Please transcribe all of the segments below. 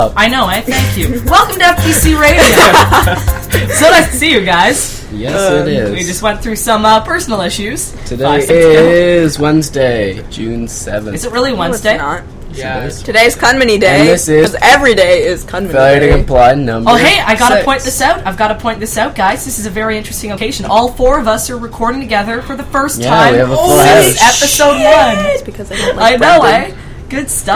I know, thank you. Welcome to FTC Radio. So nice to see you guys. Yes, it is. We just went through some personal issues. Today is Wednesday, June 7th. Is it really Wednesday? No, it's not. Yeah. Today's Kunmini Day. And this is... Because every day is Kunmini Failure Day. to comply number Oh, hey, I gotta 6. point this out. I've gotta point this out, guys. This is a very interesting occasion. All four of us are recording together for the first time we have a full since house. episode 1. It's because I don't like I know, Brendan. Good stuff.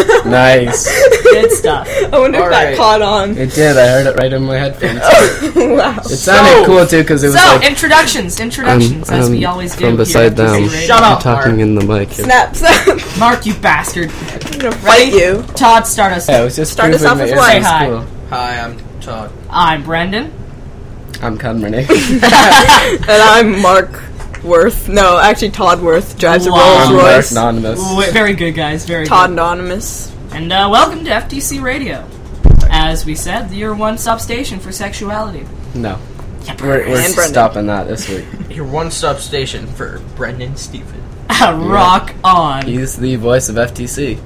Nice. Good stuff. I wonder if that caught on. It did. I heard it right in my headphones. Wow. It sounded cool, too, because it was So, like... introductions, as we always do. From beside here at them. FTC Radio. Shut up, talking in the mic. Snap. Mark, you bastard. I'm gonna fight you. Todd, start us. Yeah, it was just Start us proving off with that what? yours was Hi. cool. Hi, I'm Todd. I'm Brendan. I'm Kunmini. And I'm Mark Worth. No, actually Todd Worth drives a Wow. Rolls I'm Mark Royce. Anonymous. Very good, guys. Very Todd good. Anonymous. And welcome to FTC Radio. As we said, your one-stop station for sexuality. No. Yep. We're And Brendan. stopping that this week. Your one-stop station for Brendan Stephen. Rock on. He's the voice of FTC.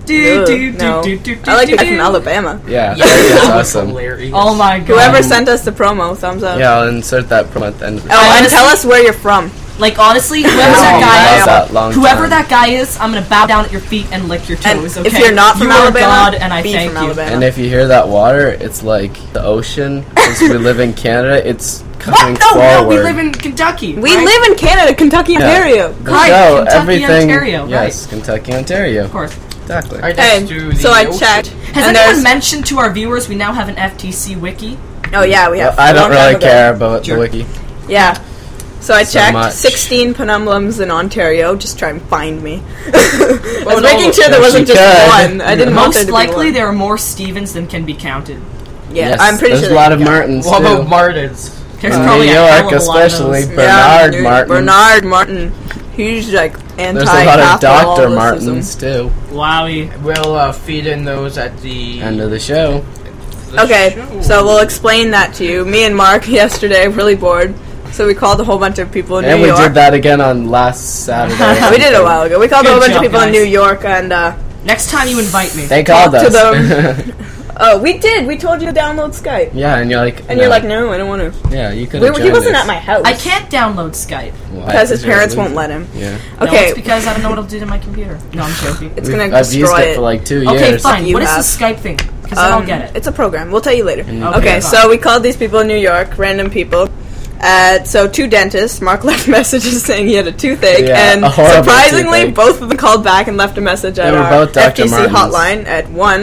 No. I like the guy from Alabama. Yeah, Yeah, that's awesome. Hilarious. Oh my god. Whoever sent us the promo, thumbs up. Yeah, I'll insert that promo at the end of the Oh, and honestly- tell us where you're from. Like, honestly, whoever Oh, that guy wow. is, That long whoever time. that guy is, I'm gonna bow down at your feet and lick your And toes, if okay? you're not from you are Alabama, God, and I be thank from you. Alabama. And if you hear that water, it's like the ocean. Since we live in Canada, it's coming What? No, forward. we live in Kentucky. We right? live in Canada, Kentucky, Ontario. Right, No, Kentucky, everything. Ontario, Yes, Kentucky, Ontario. Of course. Exactly. Right Hey, next to the so I ocean. checked. Has and anyone there's... mentioned to our viewers we now have an FTC wiki? Oh, yeah, we have. I a don't long time really ago. care about Sure. the wiki. Yeah. So I So checked much. 16 penumbras in Ontario. Just try and find me. I was no, making sure there yes, wasn't you just could. one. I didn't want there Most to likely, be one. there are more Stevens than can be counted. Yeah, Yes, I'm pretty there's sure a lot they of can count. Martins What too. about Martins? There's In probably New a hell York, of a lot of especially those. Bernard Dude, Martin. Bernard Martin. He's like There's a lot of anti-Catholicism. Dr. Martins too. Wowie. We'll feed in those at the End of the show. Okay, show. so we'll explain that to you. Me and Mark yesterday really bored, so we called a whole bunch of people in And New we York. did that again on last Saturday. We did it a while ago. We called a whole Good bunch of job, people in guys. New York and Next time you invite me. They called talked to us. them. Oh, we did. We told you to download Skype, Yeah, and you're like, and you're like, no, I don't want to. yeah, you could. He wasn't at my house I can't download Skype. because his parents won't let him. Yeah, No, Okay, it's because I don't know what it'll do to my computer. No, I'm joking. it's gonna I've used destroy it for like 2 years. Okay, fine. You What is have. the Skype thing? Because then I'll get it. It's a program. We'll tell you later. Okay, Okay, fine. so we called these people in New York, random people. So 2 dentists. Mark left messages saying he had a toothache, Yeah, and a horrible surprisingly, toothache. both of them called back and left a message at They were our both Dr. FTC Martins. hotline at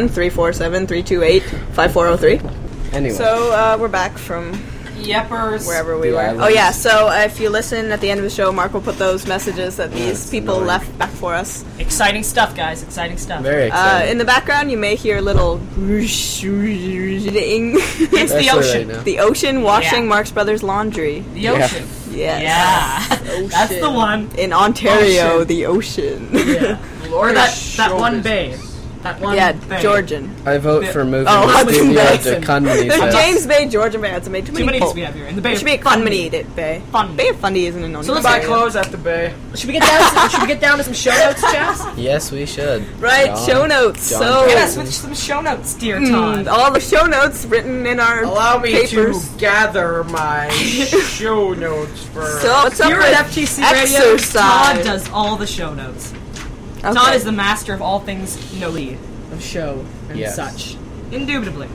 1-347-328-5403. Anyway, So we're back from Yeppers. wherever we The were. islands. Oh yeah, so if you listen at the end of the show, Mark will put those messages that these it's people annoying. left back for us. Exciting stuff, guys. Exciting stuff. very exciting. In the background, you may hear a little It's the Especially ocean. right now. the ocean washing Yeah. Marx Brothers laundry. The Yeah. ocean. Yes. Yeah. That's the one. In Ontario, Ocean. the ocean. Yeah. Or that one bay. That one Yeah, bay. Georgian. I vote for moving Oh, the Hudson studio Bay. to Kunmini's There's house. James Bay, Georgian Bay. It's made too Too many many. we have here. In the bay. It should be Fundy Bay. Fundy. Bay of Fundy isn't in So Ontario. let's Buy get clothes at the bay. Should we get down? Should we get down to some show notes, Jess? Yes, we should. Right, John- show notes. John So Get us with some show notes, dear Todd. all the show notes written in our Allow me papers. to gather my show notes for. So what's up Here with at FTC Radio, exercise? Todd does all the show notes. Okay. Todd is the master of all things lead of show and Yes. such. Indubitably.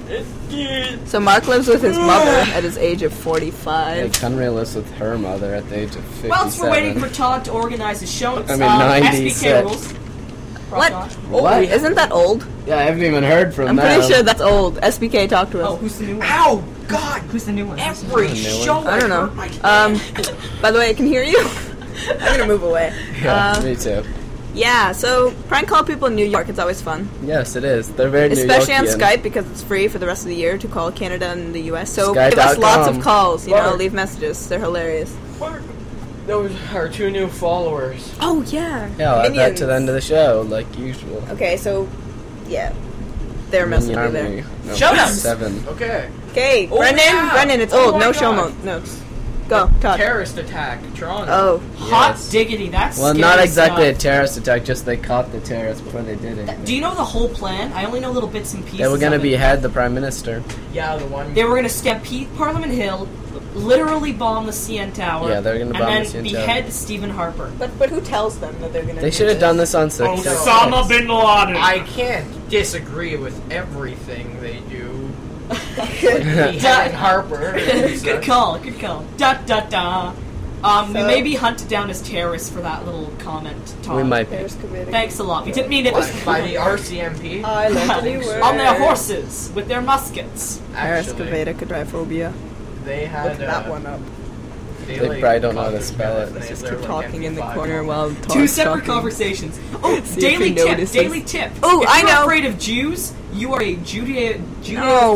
So Mark lives with his mother at his age of 45. Like, Kunmini lives with her mother at the age of 57. Whilst we're waiting for Todd to organize his show notes, I mean, 96. SBK rules. What? What? Isn't that old? Yeah, I haven't even heard from I'm them. pretty sure that's old. SBK talked to us. Oh, who's the new one? Ow! God! Who's the new one? Every New one. show I don't know. hurt my head. By the way, I can hear you. I'm gonna move away. Yeah, me too. Yeah, so prank call people in New York. It's always fun, Yes, it is. They're very especially on New Yorkian. Skype because it's free for the rest of the year to call Canada and the US. So give us Skype.com. lots of calls. You know, Mark. leave messages. They're hilarious. Those are 2 new followers. Oh yeah. Yeah, I'll add that Minions. to the end of the show, like usual. Okay, so yeah, they're messing Minion with me there. Army. No, Show notes. 7. Okay. Okay, Oh, Brendan, yeah. Brendan, it's Oh old. my No show God. notes. Go, Todd. Terrorist attack, Toronto. Oh. Hot Yes. diggity, that's Well, scary not exactly a stuff. terrorist attack, just they caught the terrorists before they did it. Do you know the whole plan? I only know little bits and pieces. They were going to of it. behead the prime minister. Yeah, the one. They were going to stampede Parliament Hill, literally bomb the CN Tower. Yeah, they were gonna bomb and the then CN Tower. behead Stephen Harper. But who tells them that they're gonna They do should have done this on 6. Osama bin Laden. I can't disagree with everything they do. Like beheading Harper. Good call, good call. Da da da. We So- may be hunted down as terrorists for that little comment, Tom. We might be. There's Kavita. Thanks a lot. We didn't mean it. What, by the RCMP? I love the word. On their horses with their muskets. Actually, Excavator they had Look that one up. They probably don't know how to spell it. Let's just keep talking in the corner while Two separate conversations. Oh, See if daily he tip. notices. Daily tip. Oh, if I you're know. afraid of Jews, you are a Judeophobia.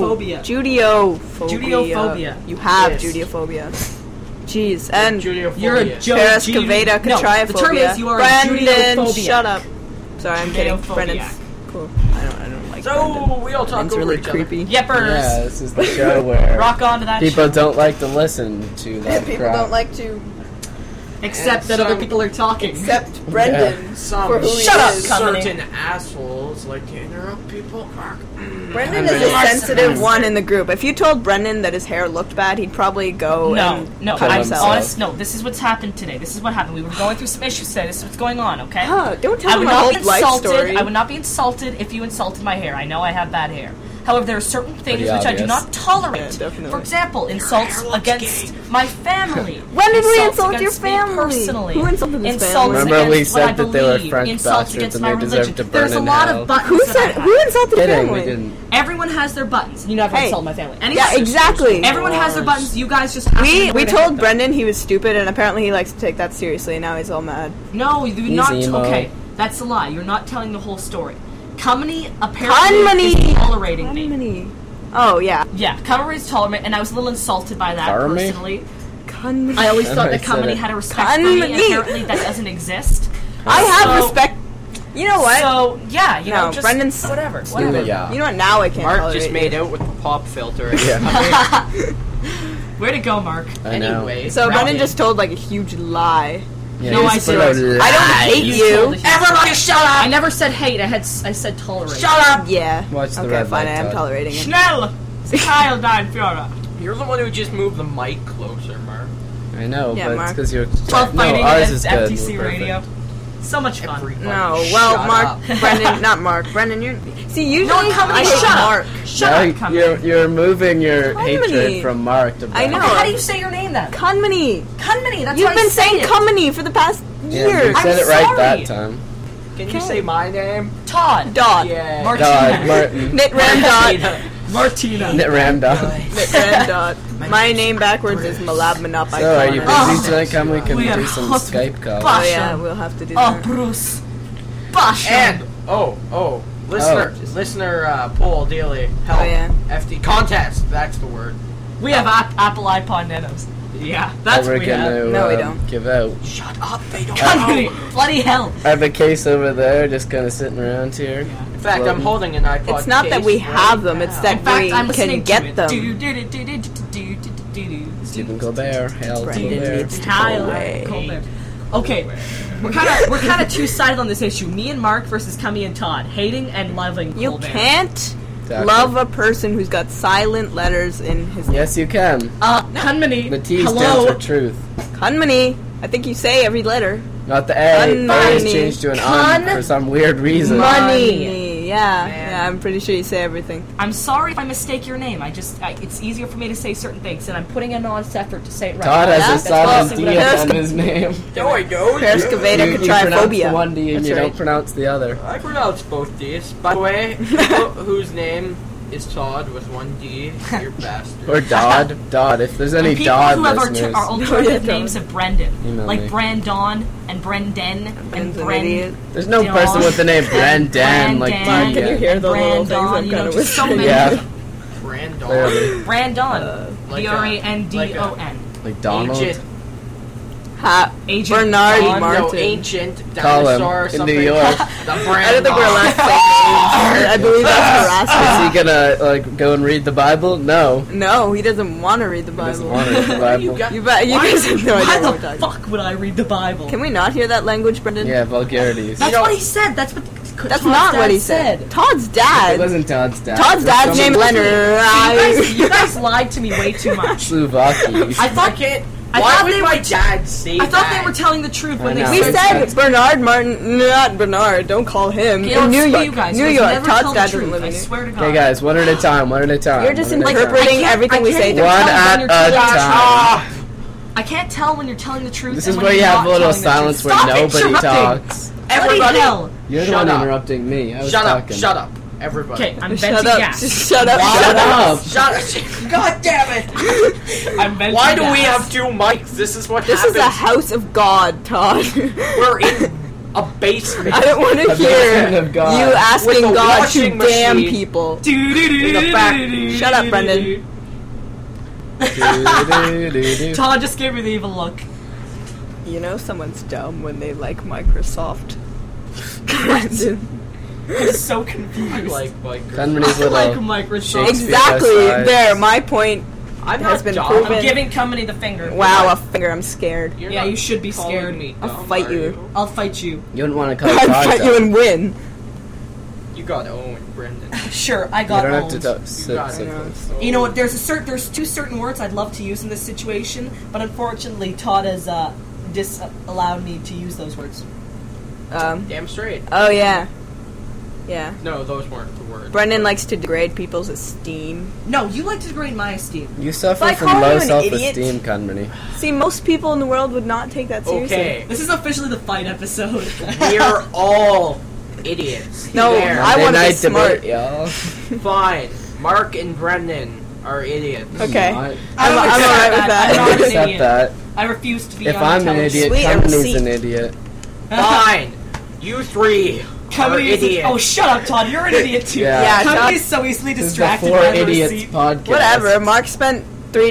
Judeophobia. Judeophobia. You have Yes. Judeophobia. Jeez, and Judeophobia. You're a Joe. Periscovata No, Catriophobia. the term is you are a Brendan, Judeophobiac. shut up. Sorry, I'm kidding. Judeophobiac. Brendan's cool. I don't like Brendan. So, we all talk Brendan's over really each other. creepy. Yepers. Yeah, this is the show where Rock on to that people show. don't like to listen to that People crap. don't like to Except And that other some- people are talking. accept Brendan Some for who he Shut up, is. cunt. certain assholes like to interrupt people. Brendan I'm is a really- sensitive one in the group. If you told Brendan that his hair looked bad, he'd probably go No, and no, cut I'm himself. honest. No, this is what's happened today. This is what happened. We were going through some issues today. This is what's going on, okay? Huh, don't I tell would him my not whole be life insulted. story. I would not be insulted if you insulted my hair. I know I have bad hair. However, there are certain things Pretty which I do obvious. not tolerate. Yeah, definitely. For example, insults against my family. When did we Insults insult your against me family? Personally. Who insulted his Insults family? Remember we against what I said that they were believe. French Insults bastards against and my they deserve religion. to burn There's a in lot hell. of buttons Who that I said? have. Who insulted your Kidding, family? we didn't. Everyone has their buttons. You never Hey. insult my family. Anyway, Yeah, exactly. Everyone has their buttons. You guys just have to We know where to told hit them. Brendan he was stupid, and apparently he likes to take that seriously. And now he's all mad. No, you're not. emo. Okay, that's a lie. You're not telling the whole story. Cumany apparently is Cumany! tolerating me. Cunmany. Oh yeah, Yeah, Cumany is tolerating me, and I was a little insulted by that Cumany? personally. Cunmany. I always thought I that said Cumany it. had a respect for me, and Cunmany. apparently that doesn't exist. I have So- respect. You know what? So yeah, you know, No, just Brendan's- whatever. Yeah. You know what? Now I can't Mark tolerate just you. made out with the pop filter. Yeah. Way to go, Mark. I know. Anyway, So Brendan. Brendan just told like a huge lie. Yeah, No, you're I supposed said- to I don't lie. hate you. Everybody, shut up! I never said hate. I said tolerate. shut up! Yeah. Watch the Okay, red fine. light, I am Todd. tolerating it. Schnell, Kyle died Fiora. You're the one who just moved the mic closer, Mark. I know, Yeah, but Mark. it's because you're. While No, fighting ours against is good. FTC We're perfect. Radio. So much fun. Everybody No, shut well, Mark, up. Brendan, not Mark. Brendan, you're. See, usually Cumany, I hate shut up. Mark. Shut Now up, Cumany. you're moving your Cumany. hatred from Mark to I know. Okay, how do you say your name then? Cunmany. Cunmany. That's You've how I been say saying it. Cunmany for the past Yeah, years. you said I'm it right sorry. that time. Can you say my name? Todd. Dot. Yeah. Martina. God, Martin. Knit Ram Dot. Martina. Knit Ram Dot. Knit Ram Dot. My name backwards is Malab Manap. So, are you busy Oh. tonight? Come, we can We are do some hot Skype calls. Bah. Oh yeah, we'll have to do Oh, that. Bruce. Basha. And listener poll daily help Oh, yeah. FT contest. That's the word. We have Apple iPod Nanos. Yeah, that's That what we're we have. gonna No, we don't. give out. Shut up! They don't Cunmany. know. Bloody hell. I have a case over there, just kind of sitting around here. In fact, I'm holding an iPod. It's not that case we right have them, it's now. that In fact, we I'm can listening get to it. them. Stephen Colbert, Hail Brendan Colbert. needs to Kyle go away. Colbert. Okay, we're kind of two-sided on this issue. Me and Mark versus Cummy and Todd, hating and loving You Colbert. can't Exactly. love a person who's got silent letters in his name. Yes, you can. Cunmany. The T stands Hello. for truth, Cunmany. I think you say every letter. not the A. A is Cunmany. changed to an Cun- for some weird reason. Money. Yeah, Man. yeah. I'm pretty sure you say everything. I'm sorry if I mistake your name. It's easier for me to say certain things, and I'm putting in honest effort to say it right. Todd has a That's silent awesome. D That's on his name. No, I don't. Periscovata You pronounce the Catriphobia. one D and That's you right. don't pronounce the other. I pronounce both D's. By the way, people whose name is Todd with one D, you're bastard. Or Dodd. Dodd. If there's any And people Dodd who have listeners. our alternative yeah, names of Brendan, Email like me. Brandon and Brendan and Brendan's an Bren. idiot. There's no Don. person with the name Brendan like Brandon. D. Can you hear the little things Brandon, I'm you know, kind of just so whispering? many. Yeah, Brandon. clearly. Brandon. like B-R-A-N-D-O-N. Like Donald. Agent. Agent Bernard John Martin. No, ancient Call him dinosaur or in something. New York. The I brand. don't think we're allowed to say names. I believe that's Is harassment. he gonna like go and read the Bible? No. No, he doesn't want to read the He doesn't Bible. want to read the Bible. You got- You guys have no idea Why what we're the talking. fuck would I read the Bible? Can we not hear that language, Brendan? Yeah, vulgarities. That's You know- what he said. That's what. That's Todd's not dad what he said. Todd's It dad. wasn't Todd's dad. Todd's It was dad's someone name Leonard. You guys lied to me way too much. Slovakia. I I thought can't. I Why thought would they my were- dad say I thought that? they were telling the truth when I they know. We said. said Bernard Martin, not Bernard. Don't call him. You know, In New screw York. you guys. New You guys York. never Todd's tell dad the doesn't truth. live I in New York. swear to God. Okay, guys, one at a time. One at a time. You're just one at a interpreting time. everything we say. I One can't at even a tell when you're time. I can't tell when you're telling the truth. This and is when where you you're have a not little telling the silence truth. where Stop nobody interrupting. talks. Everybody, Everybody, hell. You're the Shut one up. interrupting me. I was Shut up! talking. Shut up! Everybody. Okay, I'm Shut venting up. gas. Just shut up. Shut Shut up. up. Shut up! God damn it! I'm venting Why do we gas. have two mics? This is what This happens. is a house of God, Todd. We're in a basement. I don't want to The hear basement of God. you With asking a God to washing damn machine. people. In the back. Shut up, Brendan. Do-do-do-do. Todd just gave me the evil look. You know someone's dumb when they like Microsoft. Brendan. I'm so I confused. like Mike. Conmany's I like little. Microsoft. Shakespeare Exactly. aside. There, my point I'm has not been dumb. proven. I'm giving company the finger. Wow, a finger. I'm scared. You're Yeah, not you should be calling scared. me I'll dumb, fight are you. I'll fight you. You wouldn't want to cut I'd Todd fight you down. and win. You got owned, Brendan. Sure, I You got don't have owned. to talk. You Sit, got sit. owned. You know what? There's two certain words I'd love to use in this situation, but unfortunately, Todd has disallowed me to use those words. Damn straight. Oh yeah, yeah. No, those weren't the words. Brendan likes to degrade people's esteem. No, you like to degrade my esteem. You suffer If I from call low you an self-esteem, Conmany. See, most people in the world would not take that seriously. Okay, This is officially the fight episode. we're all idiots. No, There. I wanna be Monday night smart. debate, y'all. Fine. Mark and Brendan are idiots. Okay. Not- I'm don't accept alright with I'm that. not an accept idiot. that. I refuse to be If I'm an unintelligent. idiot, Sweet Conmany's receipt. an idiot. Fine. You three are Company is idiots. oh, shut up, Todd. You're an idiot too. Yeah. Yeah, Company Todd- is so easily This is the distracted Four by the Idiots receipt. podcast. Whatever. Mark spent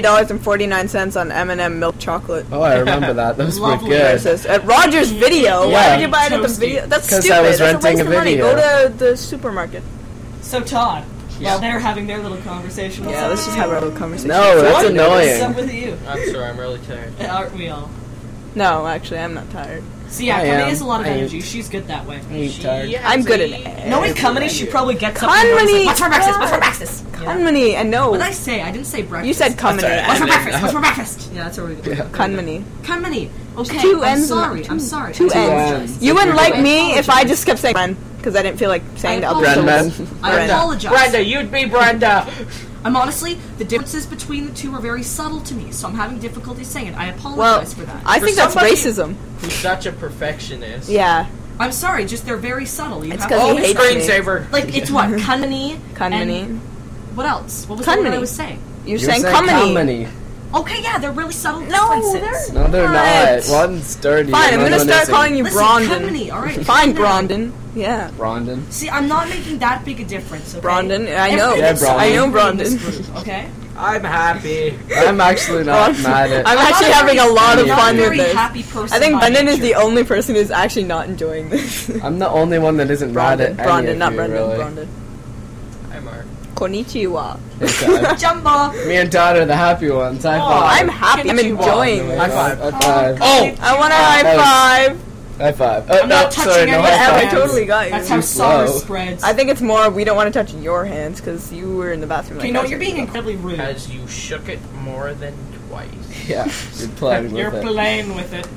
$3.49 on M&M milk chocolate. Oh, I remember that. That was pretty Lovely. good. Versus at Rogers Video. Why Yeah. did you buy it at the Toasty. video? That's 'Cause stupid. I was That's renting a a waste of money. video. Go to the supermarket. So Todd, Yeah. while they're having their little conversation, what's Yeah, up let's with just you? have a little conversation. No, that's What? What's up annoying. with you? I'm sorry, I'm really tired. Aren't we all? No, actually, I'm not tired. So yeah, I Company am. has a lot of I am. energy. She's good that way. I ain't tired. She has I'm good a- at it. Knowing Company, she probably gets up and goes Company, like, what's for breakfast? What's for God. breakfast? You know? Conmany, I know. What did I say? I didn't say breakfast. You said Conmany. right. What's for I breakfast? mean, What's for breakfast? Yeah, that's where we go. Yeah. Conmany. Company. Okay, Two I'm ends and sorry. two- I'm sorry. two I ends. apologize. You wouldn't like me if I apologize. just kept saying Bren, because I didn't feel like saying the other Brendan. syllables. I Brenda. apologize. Brenda, you'd be Brenda. I'm honestly, the differences between the two are very subtle to me, so I'm having difficulty saying it. I Well, apologize for that. I For think that's somebody- racism. Who's such a perfectionist. Yeah. I'm sorry, just they're very subtle. You It's have 'cause to he Oh, hates me. screensaver. like it's what Company. Conmany. and What else? What was the word Conmany. I was saying? You're You saying said Conmany. Okay, yeah, they're really subtle No, differences. they're No, they're not. not. One's dirty. Fine, and I'm gonna one start isn't. calling you Listen, Brondon. Company, all right. Fine, calm down. Brondon. Yeah. Brondon. See, I'm not making that big a difference. Okay? Brondon, I know. Everybody Yeah, gets so Brondon. I know angry in this Brondon. group, okay? I'm happy. I'm actually not Brondon. mad at. I'm not actually a having a very- lot of I'm not fun a with very this. happy person I think by Brendan is nature. the only person who's actually not enjoying this. I'm the only one that isn't mad at any Brondon, of not you, Brendan. really. Brondon. Hi, Mark. Konnichiwa. Hey, Todd. Jumbo. Me and Todd are the happy ones. High five. I'm happy. I'm enjoying High this. five. High five. Oh! I want a high five. High five. I'm not touching sorry, no any high Whatever, I five. hands. totally got you. That's how Too sorrow slow. spreads. I think it's more we don't want to touch your hands because you were in the bathroom. Okay, like no, that. you're being incredibly rude. Because you shook it more than twice. Yeah, you're playing You're with it. playing with it.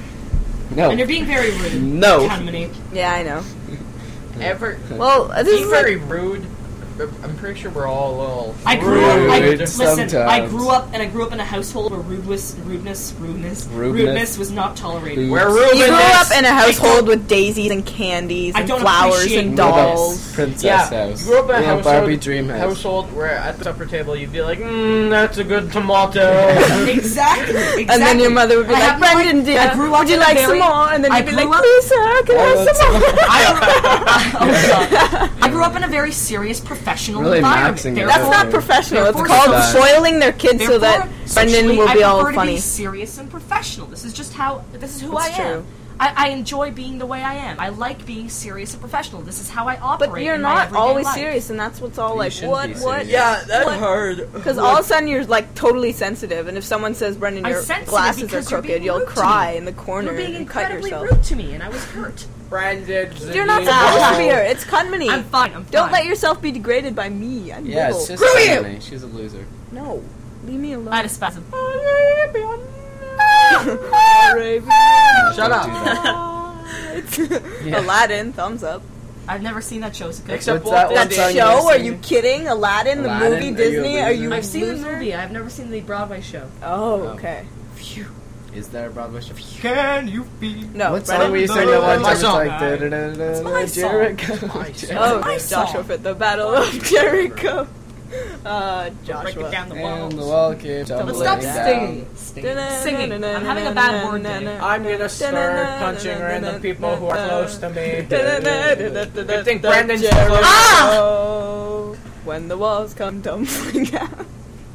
No. And you're being very rude. No. Company. Yeah, I know. Ever Well, this be is very like, rude. I'm pretty sure we're all a little. I grew up. Rude Listen, I sometimes. grew up in a household where rudeness was not tolerated. Rude. We're Ruben. you grew up in a I household with daisies and candies I and don't flowers appreciate and Little dolls. Princess Yeah, house. you grew up in a Little household, Barbie dream house. household where at the supper table you'd be like, that's a good tomato. Exactly. And then your mother would be I like, have no Brendan, idea. dear, I grew up would you in a like very- some more? And then I you'd be like, grew up- please, sir, can I have some more? I grew up in a very serious profession. professional Really environment. maxing it Therefore- That's not professional. It's Therefore, called that. spoiling their kids so that Therefore, Brendan sexually, will be I all prefer to funny. be serious and professional. This is just how. This is who That's I am. true. I enjoy being the way I am. I like being serious and professional. This is how I operate. But you're in my not everyday always life. serious, and that's what's all You like, shouldn't what? be What? serious. Yeah, that's What? hard. Because all of a sudden you're like totally sensitive, and if someone says, Brendan, I'm your sensitive glasses are because you're crooked, being you'll rude to cry me. in the corner You're being and cut incredibly yourself. rude to me, and I was hurt. Brandon. You're not supposed to be here. It's Cunmany. I'm fine. I'm fine. Don't let yourself be degraded by me. I'm Yeah, little. it's just Screw you! Emily. She's a loser. No, leave me alone. I had a spasm. Shut up. Yeah. Aladdin, thumbs up. I've never seen that show. So Except What's that Walt one That song Disney. you ever show? Are seen? you kidding? Aladdin, the Aladdin? movie, Are you a Disney? Are you loser? a I've seen the loser? movie. I've never seen the Broadway show. Oh, okay. Is there a Broadway show? Can you be? No, What Brendan- song were you singing that one My time? It's song. like That's my song. Jericho. My song. Oh, my Joshua song. fit the Battle of Jericho. Break it Joshua. down the walls. And the wall came Let's stop tumbling singing. down. Singing. I'm having a bad word day. I'm gonna start punching random people who are close to me. Good thing Brandon's Jericho. close. When the walls come tumbling down.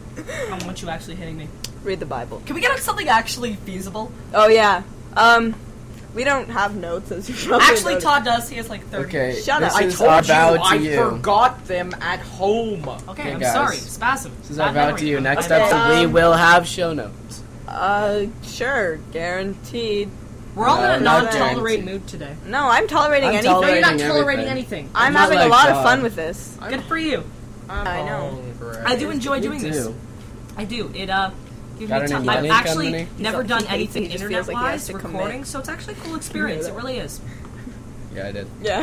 I want you actually hitting me. Read the Bible. Can we get something actually feasible? Oh yeah. We don't have notes as you probably Actually, noticed. Todd does. He has like 30. Okay, Shut this up. I is told our you vow to I you. forgot them at home. Okay, Hey, I'm guys. sorry. Spasm. This is our Bad vow memory. to you. Next Bad episode, memory. we will have show notes. Sure, guaranteed. We're all in a not non-tolerate guaranteed. mood today. No, I'm tolerating I'm anything. No, you're not Tolerating tolerating everything. anything. I'm Not having a like lot of Todd. fun with this. Good for you. I know. I do enjoy Me doing this. too. I do. It gives Got me any time. money I've actually coming? never He done hates it. anything He just feels like he has internet-wise to commit. recording, so it's actually a cool experience. It really is. Yeah, I did. Yeah.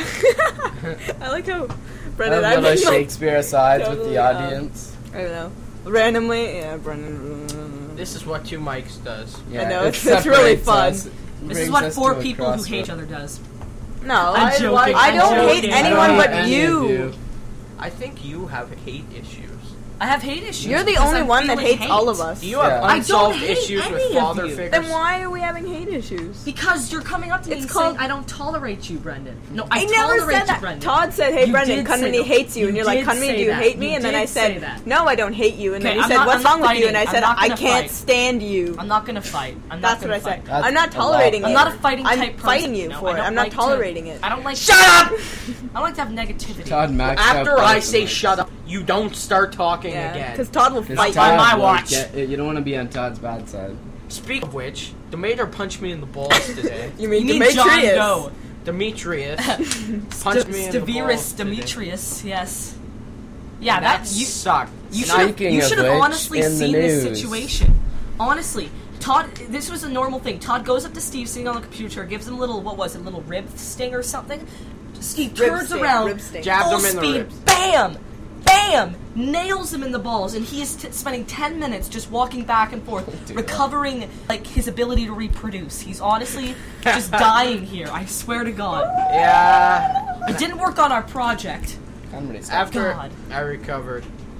I like how I Brendan. have I've little been, like, Shakespeare asides with totally, the audience. I don't know. Randomly, yeah, Brendan. This is what Two Mics does. Yeah, know, it it's really separates fun. us. This Brings is what us four to a people who crossroad. hate each other does. No, I'm I, joking, I I'm don't joking. hate I don't anyone hate but any of you. I think you have hate issues. I have hate issues. You're the because only I'm one that feeling hates all of hate. us. You have Yeah. I don't unsolved hate issues any with of father you. figures. Then why are we having hate issues? Because you're coming up to me It's and called- saying I don't tolerate you, Brendan. No, I I never tolerate said you, that. Brendan. Todd said, "Hey, You Brendan, did Cunmany say hates you," that. and you're You like, did "Cunmany, say do you that. hate me?" You And then did I say said, that. "No, I don't hate you." And then Okay, you I'm said, not- "What's I'm not wrong with you?" fighting. And I I'm said, not "I gonna can't fight. stand you." I'm not gonna fight. I'm not That's what gonna I said. fight. That's I'm not a lot. tolerating I'm it. not a fighting I'm type person. fighting you No, for I it. don't I'm not like to- tolerating it. I don't like. Shut up! I don't like to have negativity. Todd maxed After out I both say of us. shut up, you don't start talking Yeah, again. because Todd will 'Cause fight Todd you. my will watch. you don't want to be on Todd's bad side. Speak of which, Demeter punched me in the balls today. You mean You need John Demetrius? Doe. Demetrius punched me in the balls Stavirus, today. Demetrius. Yes. Yeah, That that you. sucked. You And should have. Speaking You of should have which, honestly in the seen this news. situation. Honestly, Todd. This was a normal thing. Todd goes up to Steve sitting on the computer, gives him a little. What was it? A little rib sting or something. He turns sting, around, rib sting. Jabbed full him in the speed, ribs. bam, bam, nails him in the balls, and he is spending 10 minutes just walking back and forth, Dude. recovering like his ability to reproduce. He's honestly just dying here. I swear to God. Yeah. It didn't work on our project. After God. I recovered,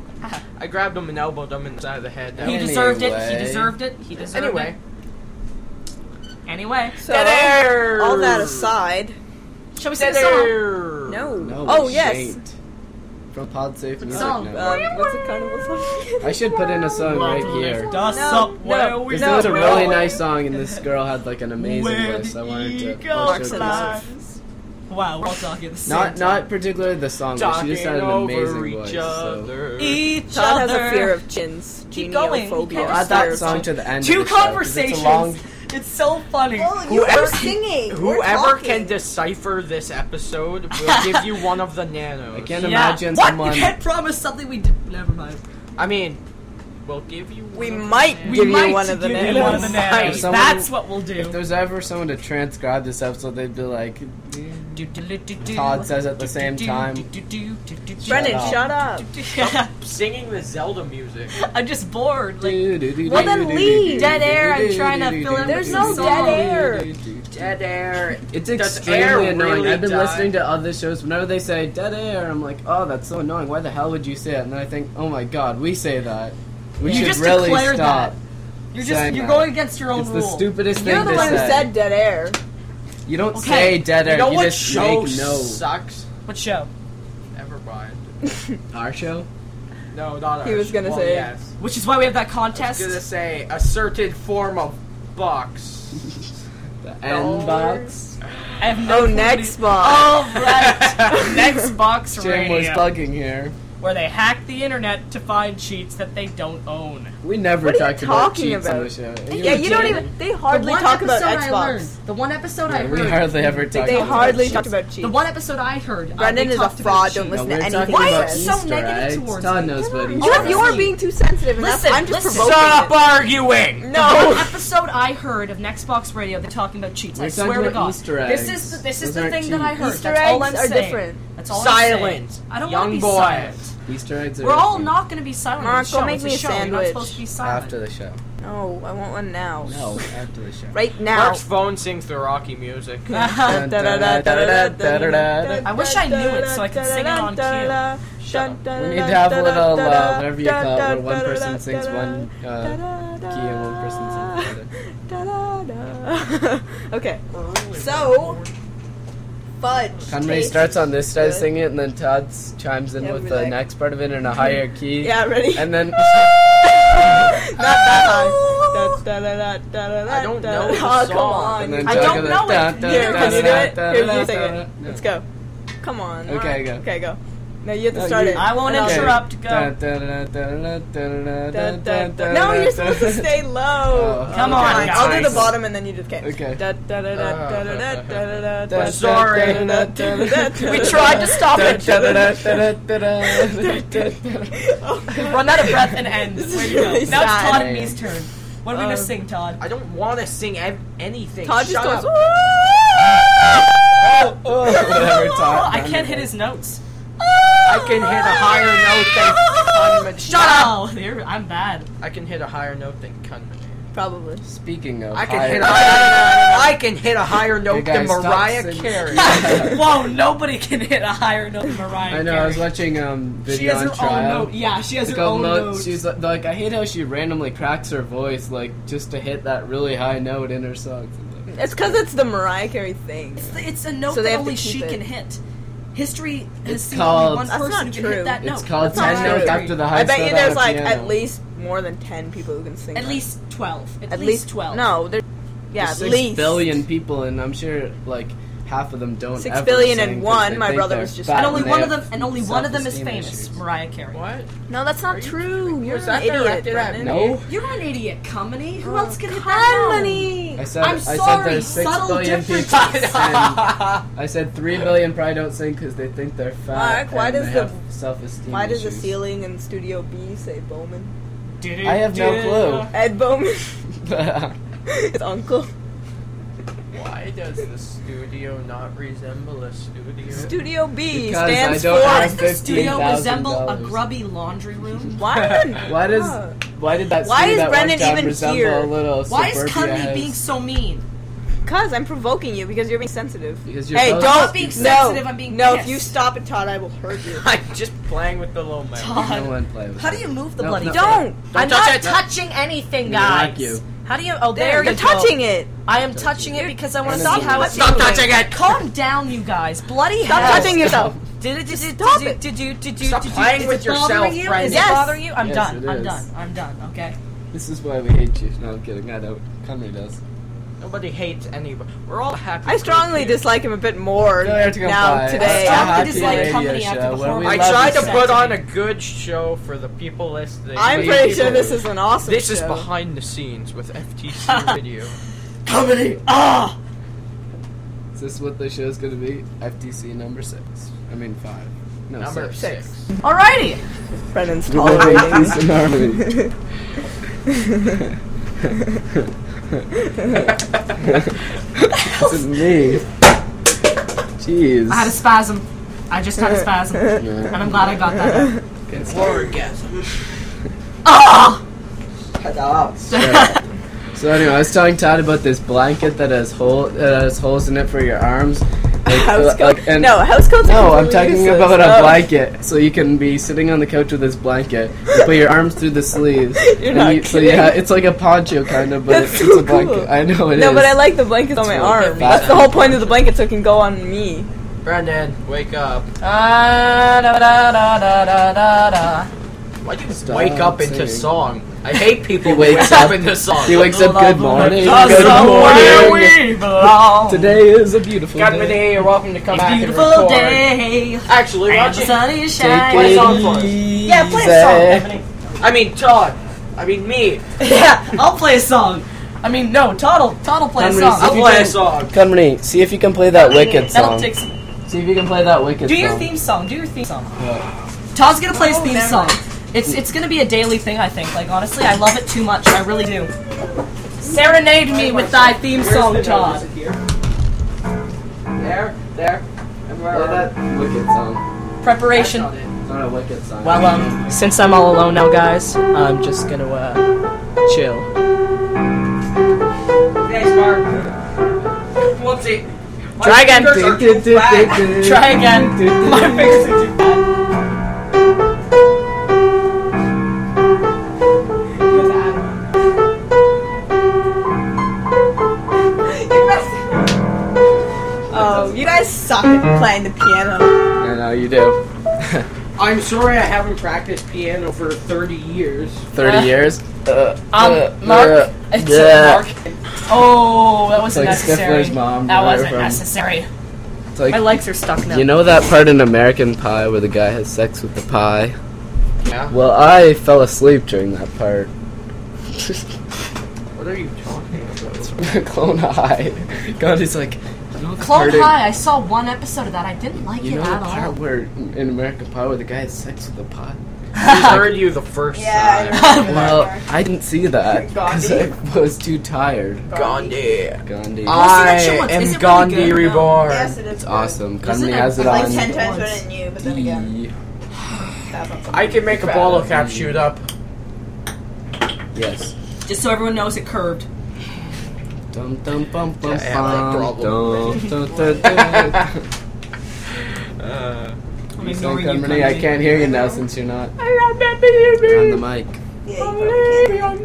I grabbed him and elbowed him in the side of the head. That He was- deserved it. He Anyway. deserved it. He deserved Anyway. it. Anyway, So, Dead air! all that aside, shall we sing Dead a song? air! no. No, Oh we yes. shan't. From Podsafe Music song? now. What's the carnival song? I should put in a song right here. Us No, up where no, we Because it was a no. really nice song, and this girl had like an amazing Where voice. the I wanted to eagle showcase it. flies. Wow, we're all talking at the same Not time. particularly the song, but she Talking just had an over amazing each voice. So. other. Each Todd has other. a fear of chins. Keep going. Geniophobia. You I'll can't add that Fear. song to the end. Two of the show, 'cause conversations. It's a long. It's so funny. Whoever- singing. Whoever can decipher this episode will give you one of the nanos. I can't Yeah. imagine What? someone. You can't promise something we did. Never mind. I mean, we'll give you. We one of might the give you might one of the give you nanos. one of the nanos. If someone- That's what we'll do. If there's ever someone to transcribe this episode, they'd be like, Todd says at the same time. Brendan, up. shut up. singing the Zelda music. I'm just bored. Like, Well, then leave. Dead air, I'm trying to fill in There's with no some dead song. air. Dead air. It's Does extremely air annoying. really I've been die? listening to other shows. Whenever they say dead air, I'm like, oh, that's so annoying. Why the hell would you say it? And then I think, oh my god, we say that. We You should just really declared stop. that. You're saying you're that. going against your own It's rule. the stupidest You're thing the to one who say. said dead air. You don't Okay. say dead air. You know what just show make no. sucks? What show? Never mind. Our show? No, not He ours. was gonna Well, say- yes. Which is why we have that I was contest. gonna say a certain form of box. The N box. I have no clue what Next it- box. Oh, right. Next box Jim was radio. plugging here. Where they hack the internet to find cheats that they don't own. We never What are you talked about talking cheats on about? the show. Yeah, you don't even. They hardly talk about Xbox. The one episode I Yeah, heard. we hardly ever talk They about hardly cheats. talk about cheats. The one episode I heard. Brendan they is a talked about fraud. cheats. Don't listen No, to we're anything talking he Why are about you says. so Easter negative eggs. towards Todd me? knows what You're, Easter you're eggs. being too sensitive, and Listen, I'm just listen. provoking Stop it. arguing! The No. one episode I heard of Nextbox Radio, they're talking about cheats. We're I talking swear to about God. Easter This eggs. is this is Those the aren't thing that I cheats. heard. Easter That's all eggs I'm are saying. different. That's all Silent. I'm saying. I don't Young want to be boy. silent. Easter eggs are We're all different. not going to be silent. Mark, on the show. go make It's me a show. You're not sandwich. supposed to be silent. After the show. No, I want one now. No, after the show. Right now. Mark's phone sings the Rocky music. Dun, dun, dun, dun, dun, dun, dun, dun. I wish I knew it so I could sing it on cue. Shut up. We need to have a little, whatever you call it, where one person sings one key and one person sings the other. Okay, so fudge. Conray tastes starts on this side good. singing it, and then Todd chimes in Yeah, with we'll the be like- next part of it in a higher key. Yeah, ready? And then Not that high. I don't know the Oh, come song. on. And then I Todd don't goes, know it. dun, dun, Here, dun, can you do it? dun, Here, dun, you sing dun, it. dun. Let's go. Come on. Okay, go. Okay, go. No, you have to No, start you- it. I won't And I'll- interrupt. Go. Dun, dun, dun, dun, dun, dun, dun, dun, dun, No, dun, you're supposed to dun. stay low. Oh, Come okay. on, Fine, I'll do guys. the bottom and then you just can't. Okay. Sorry. We tried to stop it. Run out of breath and end. This is Way to go. really Now it's sad. Todd and me's turn. What are we gonna sing, Todd? I don't want to sing anything. Todd just Shut goes. up. Whatever, Todd. I can't hit his notes. I can hit a higher note than Cunman. Shut up! I'm bad. I can hit a higher note than Cunman. Probably. Speaking of, I can higher- hit a higher. I can hit a higher Hey, note guys, than stop Mariah singing. Carey. Whoa, nobody can hit a higher note than Mariah I know. Carey. I was watching She video has on her own trial. note. Yeah, she has Like, her own note. she's like, I hate how she randomly cracks her voice, like just to hit that really high note in her songs. It's because it's the Mariah Carey thing. It's a note So they that have to only keep she it. can hit. History has It's seen called- only one That's person not who can true. hit that note. It's called That's not 10 notes true. after the high I bet note you on there's a like piano. at least more than 10 people who can sing. At that. least 12. At least 12. No, there. Yeah, There's at 6 least billion people, and I'm sure like half of them don't. 6 ever billion sing and 'cause one, they my think brother they're was just- fat And only they one of have them. And only one of them is self-esteem famous. issues. Mariah Carey. What? No, that's Are not you true. tripping? You're Was an that idiot. directed at Brendan. No. You're an idiot, Company. Who else can hit that note? Company. I said I'm I said sorry, there's 6 subtle billion people. differences. And I said 3 billion probably don't sing because they think they're fat. Mark, why and does they the- have self-esteem Why does the issues. ceiling in Studio B say Bowman? I have no clue. Ed Bowman, his uncle. Why does the studio not resemble a studio? Studio B Because stands I don't for. Why have does the studio $15,000. resemble a grubby laundry room? Why? Why does Oh. why did that Why studio is that Brendan one time even resemble here? a little Why is suburbia Company house? being so mean? Because I'm provoking you because you're being sensitive. Because you're Hey, both don't I'm not being sensitive, I'm being No, pissed. if you stop it, Todd, I will hurt you. I'm just playing with the low man. Todd. No one play with How it. do you move the No, bloody no. thing? Don't. I'm touch not it. touching anything, Me guys. like you. How do you? Oh, There, you you're go. touching it. I am touching it because I want to Stop see how it. it's Stop moving. touching it. Calm down, you guys. Bloody Stop hell. touching yourself. Stop it. Stop playing is with it yourself, bothering you? Brendan. Is Yes. it bothering you? I'm Yes, done. it I'm is. done. I'm done. Okay. This is why we hate you. No, I'm kidding. I don't. Conry does. Nobody hates anybody. We're all happy. I strongly for you. dislike him a bit more No, you have to come now by. today. I strongly Happy dislike radio Company after show the where horrible- we I love tried you. to put on a good show for the people listening. I'm Wait, pretty people- sure this is an awesome This is show. behind the scenes with FTC Radio. Company. Ah. Is this what the show's gonna be? FTC number 6. I mean 5. No, Number 6. 6. Alrighty. Brendan's We live in tolerating. peace and harmony. It's me. Jeez. I had a spasm. I just had a spasm, and Yeah. I'm glad I got that out. Okay, stop. Orgasm. Ah. So anyway, I was telling Todd about this blanket that has holes in it for your arms. House coat. and- No, house coats. No, are I'm talking useless. about No. a blanket, so you can be sitting on the couch with this blanket. You put your arms through the sleeves. You're and not so you kidding. it's like a poncho kind of, but That's it's so a blanket. cool. I know it is. No, but I like the blankets on my It's arm. really That's fat. the whole point of the blanket, so it can go on me. Brandon, wake up. Why'd you Stop wake up into singing. song? I hate people He who wake wakes up up- into song. He wakes up, good morning. Somewhere we belong. Today is a beautiful Got day. me there, you're welcome to come back and Beautiful record. day. Actually, why And don't the you... sun is Take shining. Play a it song for us. Yeah, play a easy. song, Ebony. I mean, Todd. I mean, me. Yeah, I'll play a song. I mean, no, Todd'll play a Henry, song. see I'll if you play a can- song. Company, see if you can play that Wicked That'll song. take some. See if you can play that Wicked Do song. your theme song. Do your theme song. What? Todd's gonna play his theme never song. mind. It's gonna be a daily thing, I think. Like honestly, I love it too much. I really do. Serenade me with thy theme song, Todd. There. And where Play that Wicked song. Preparation. It's not a Wicked song. Well, since I'm all alone now, guys, I'm just gonna chill. Thanks, Mark. Whoopsie. Try again. Try again. My fingers are too bad. Oh, you guys suck at playing the piano. I know you do. I'm sorry I haven't practiced piano for 30 years. 30 years? Mark. It's Mark. Oh, that wasn't It's like necessary. Stifler's mom. That Right wasn't from- necessary. It's like, My legs are stuck now. you know that part in American Pie where the guy has sex with the pie? Yeah? Well, I fell asleep during that part. What are you talking about? Clone High. God, he's like, you know the Clone part in- High. I saw one episode of that. I didn't like You it know at the all. part where in American Pie where the guy has sex with the pie? I heard you the first Yeah, I time. remember Well, that. I didn't see that because I was too tired. Gandhi. Gandhi. that show I once. am Is it really Gandhi good? No. reborn. Yes, it is. It's good. awesome. Isn't Company it has it Like on 10 times once. better than you, but then again, that's not something I can make a bottle cap shoot up. Yes. Just so everyone knows it curved. Dum dum bum bum Yeah, I have that bum. problem. Dum dum dum dum. I'm You ignoring saying you. Company? I can't hear you now since you're not on I the mic. Yeah, you probably can't.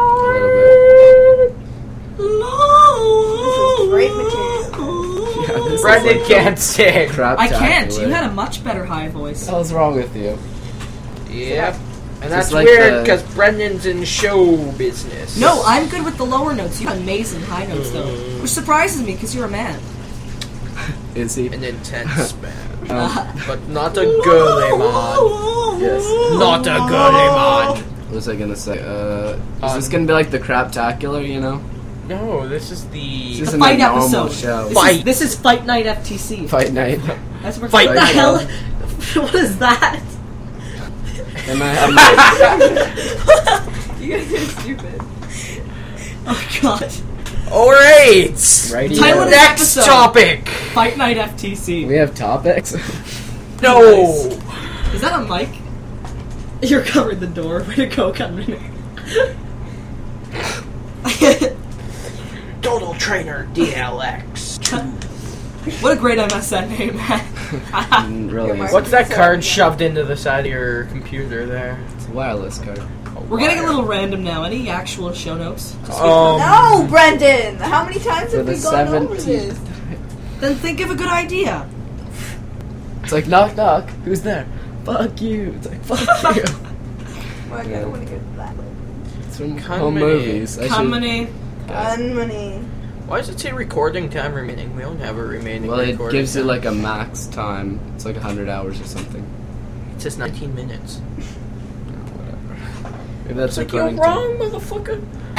A little This is great material. bit. Yeah, this is Brendan like can't sing. crap. I can't. You had a much better high voice. What the hell's wrong with you? Yep. And Just that's like weird the- because Brendan's in show business. No, I'm good with the lower notes. You have amazing high notes though, which surprises me because you're a man. Is he? An intense man. Um, But not a girly man. yes. Not a girly man. What was I gonna say? Is this gonna be like the Craptacular, you know? No, this is This the... isn't Fight a normal episode. show. Fight. This is Fight Night FTC. Fight night. That's where Fight What the Night. hell? What is that? And I have my You guys are stupid. Oh god. Alright! righty. Title of Next episode. topic! Fight Night FTC. We have topics. No! Is that a mic? You're covering the door. Way to go, Cameron. Total Trainer DLX. What a great MSN name, man. Really, Your What's that card shoved into the side of your computer there? it's a wireless card. We're getting a little random now. Any actual show notes? No, Brendan! How many times For have the we gone over 17th. this? Then think of a good idea. It's like knock knock. Who's there? Fuck you. It's like fuck you. Well, I kinda wanna get to that. It's from Company. home movies. Company. Fun money. Why does it say recording time remaining? We don't have a remaining Well, it recording gives you time. like a max time. It's like 100 hours or something. It says 19 minutes. Whatever. Maybe that's It's like, you're according wrong, motherfucker.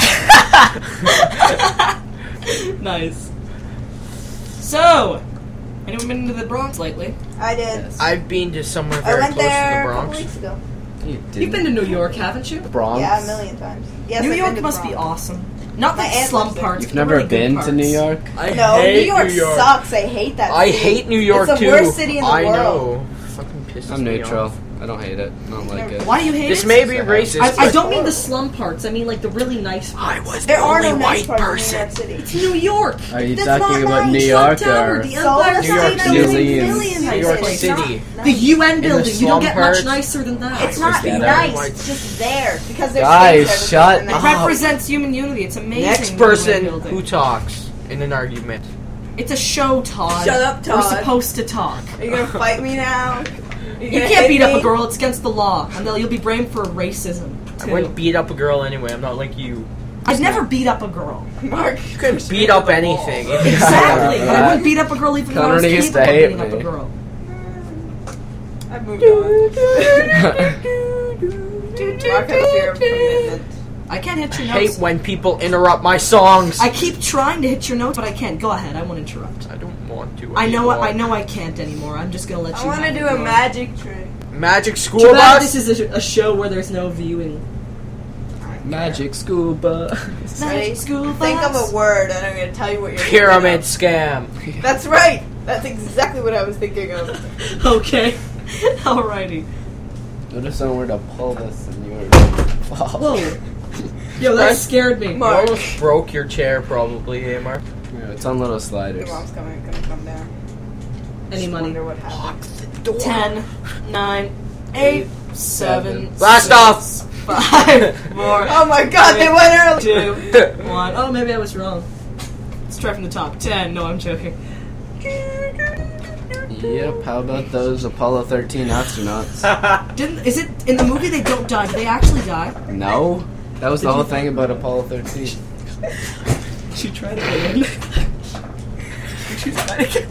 Nice. So, anyone been to the Bronx lately? I did. Yes. I've been to somewhere I very went close to the there a couple Bronx. weeks ago. You You've didn't. been to New York, haven't you? Bronx? Yeah, a million times. Yes, New I've York been to must the be Bronx. awesome. Not the My aunt slum lives there. parts. You've but the never really good been to parts. New York? I No, New hate York New York. sucks. I hate that I city. hate New York It's the too. worst city in the I world. know. Fucking pisses I'm me neutral. off. I don't hate it. I don't like it. Why do you hate This it? may be racist. I but don't mean the slum parts. I mean like the really nice I parts. was There the are only no nice white parts in New person. York City. New York. Are you That's talking not about nice. New Trump York Tower, or the Solar Empire State York State City. Building, Millions. million New nice York places. City. The UN the building. You slum don't get parts. much nicer than that. It's not Get nice. out. It's just there because there's Guys, things shut everywhere. It up. represents human unity. It's amazing. Next the UN person building. who talks in an argument. It's a show, Todd. Shut up, Todd. We're supposed to talk. Are you gonna fight me now? You can't beat up a girl. It's against the law, and then you'll be blamed for racism I too. wouldn't beat up a girl anyway. I'm not like you. I've never beat up a girl. Mark, You couldn't beat up anything. Exactly. And I wouldn't beat up a girl even when I was Connor used to capable of hate beating up a me. girl. I moved on. Mark has fear of commitment. I can't hit your I hate notes. when people interrupt my songs. I keep trying to hit your notes, but I can't. Go ahead. I won't interrupt. I don't want to. I know. anymore. I know. I can't anymore. I'm just gonna let I you. want to have do it a go. magic trick. Magic school Too bad bus. this is a show where there's no viewing. Magic school bus. Ready? Magic school Think of bus. a word, and I'm going to tell you what you're Pyramid thinking scam. of. That's right. That's exactly what I was thinking of. Okay. Alrighty. What if someone were to pull this and you were fall? Whoa. Yo, that Right. scared me. You Mark. almost broke your chair, probably, eh, Mark? Yeah, it's on little Your sliders. mom's gonna come down. Any Just money? wonder what happened. 10, 9, 8, 7. Blast 6, off. 5, 4, Oh my god, they went early! 2, 1. Oh, maybe I was wrong. Let's try from the top. 10. No, I'm joking. Yep, how about those Apollo 13 astronauts? Is it in the movie they don't die? Do they actually die? No? That was the whole thing about Apollo 13. She tried to get in. She's trying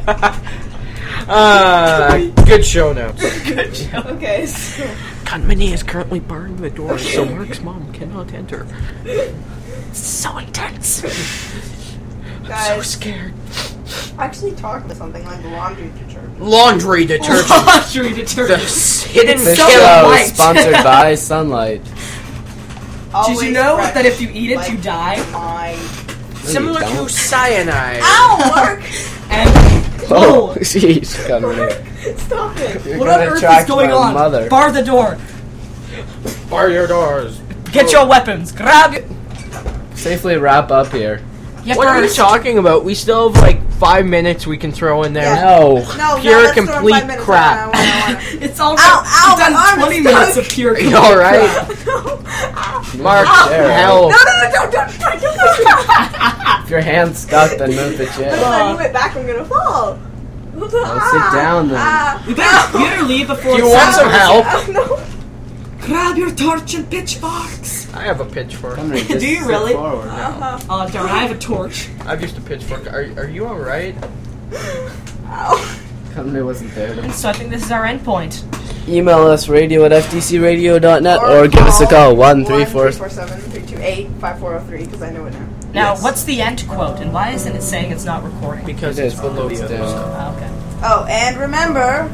Good show notes. Okay, so Gunmany is currently barring the door, so Mark's mom cannot enter. so intense. So guys, scared. actually talk about something like laundry detergent. Laundry detergent. Laundry The detergent. hidden This so show white. is sponsored by Sunlight. Always Did you know fresh, that if you eat it, like you die? my- Similar to Don't. cyanide. Ow, Mark! And Oh, whoa, jeez, come here. Stop it! You're what on gonna earth is attract going my on? Mother. Bar the door. Bar your doors. Get your weapons. Grab it. Safely wrap up here. Yeah, What are you first. talking about? We still have like 5 minutes we can throw in there. Yeah. No. No, Pure let's throw in complete 5 minutes. crap. I wanna. It's all Ow, right. ow, You've done my arm 20 is minutes stuck. of pure Are you alright? Mark, There. help. No, don't. If your hand's stuck, then move the If chair. I move it back, I'm gonna fall. sit down then. You better leave before Do you it's want some over. help? No. Grab your torch and pitchforks. I have a pitchfork. Come here, just Do you sit really? forward. Oh, darn, I have a torch. I've used a pitchfork. Are you alright? Ow. Company wasn't there. to- So I think this is our end point. Email us radio@fdcradio.net or give us a call 1-347-328-5403 because I know it now. Now, Yes. what's the end quote, and why isn't it saying it's not recording? Because It it's is, below it's the other down. stuff. Ah, okay. Oh, and remember,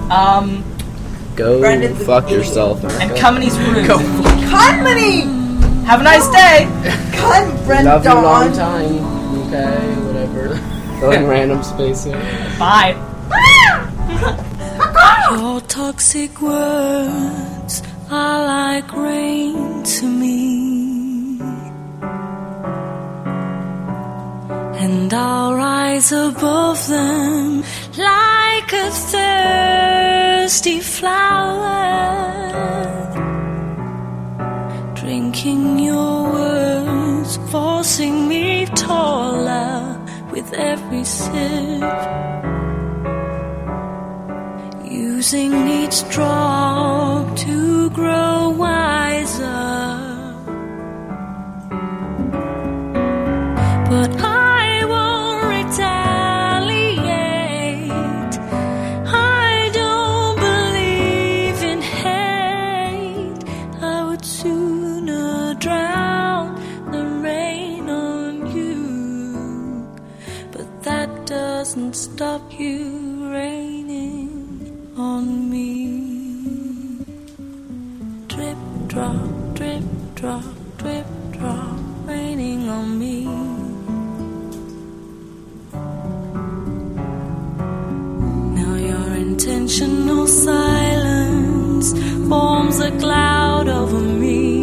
Go Brendan's an fuck idiot. yourself. And Company's rude. Conmany! Have a nice day. Con Brendan. Love you long time. Okay, whatever. Going random space here. Bye. Your toxic words are like rain to me, and I'll rise above them like a thirsty flower, drinking your words, forcing me taller with every sip, using each drop to grow wiser. But I won't retaliate. I don't believe in hate. I would sooner drown than rain on you. But that doesn't stop you raining on me. Drip, drop, drip, drop, drip, drop, raining on me. Now your intentional silence forms a cloud over me.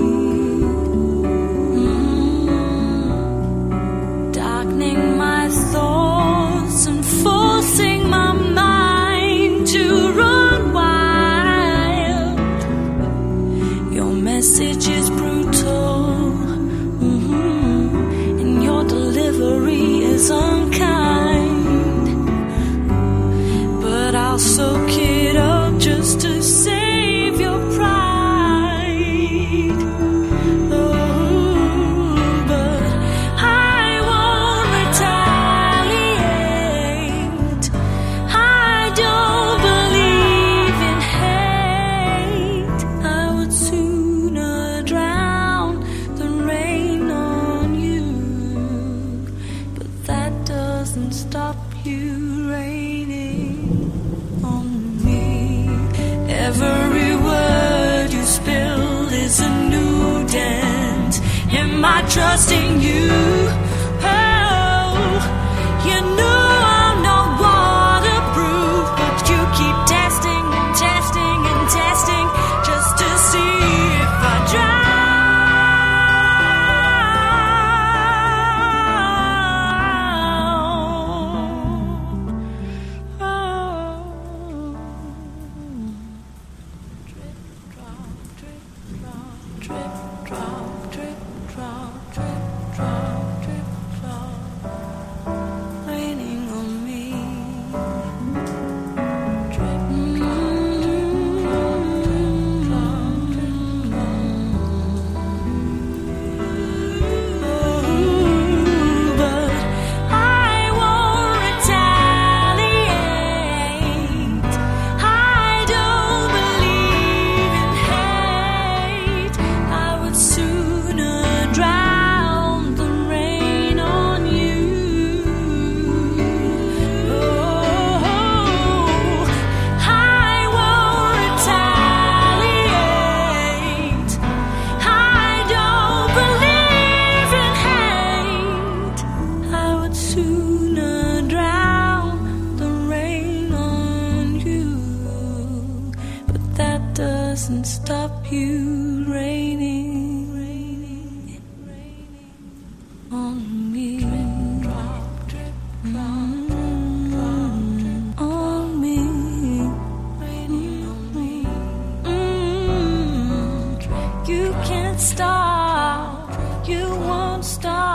Darkening my thoughts and forcing my mind to run wild. Your message is brutal, and your delivery is unkind. my trust in you. Oh, you know I'm not waterproof, but you keep testing and testing and testing just to see if I drown. Doesn't stop you raining on me. On me. You can't stop. You won't stop.